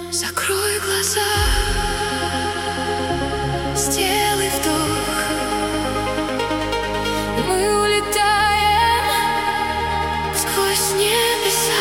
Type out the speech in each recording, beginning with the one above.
Закрой глаза, сделай вдох. Мы улетаем сквозь небеса.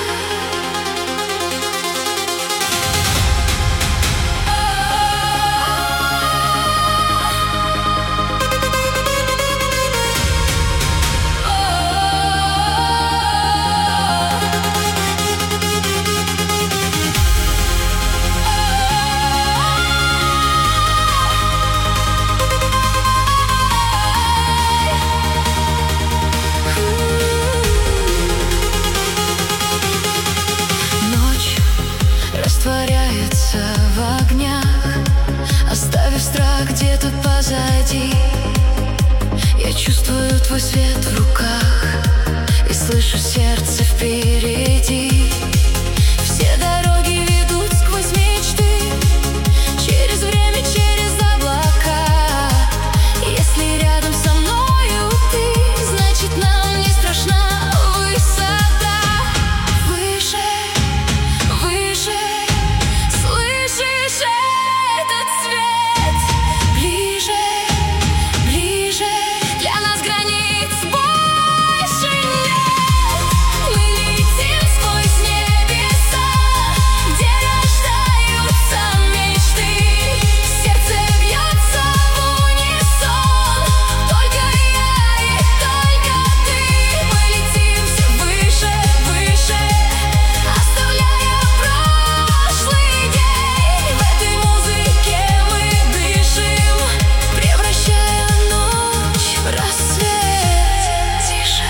Растворяется в огнях, оставив страх где-то позади. Я чувствую твой свет в руках и слышу сердце впереди. Все дороги ведут сквозь мечты, через время, через облака. Если рядом со мною ты, значит нам не страшна высота. Выше, выше. Слышишь этот свет? Ближе, ближе. Для нас границ больше нет. Мы летим сквозь небеса, где рождаются мечты. Сердце бьется в унисон, только я и только ты. Мы летим все выше, выше, оставляя прошлый день. В этой музыке мы дышим, превращая ночь в рассвет. Тише,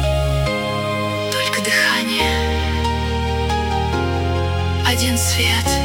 только дыхание, один свет.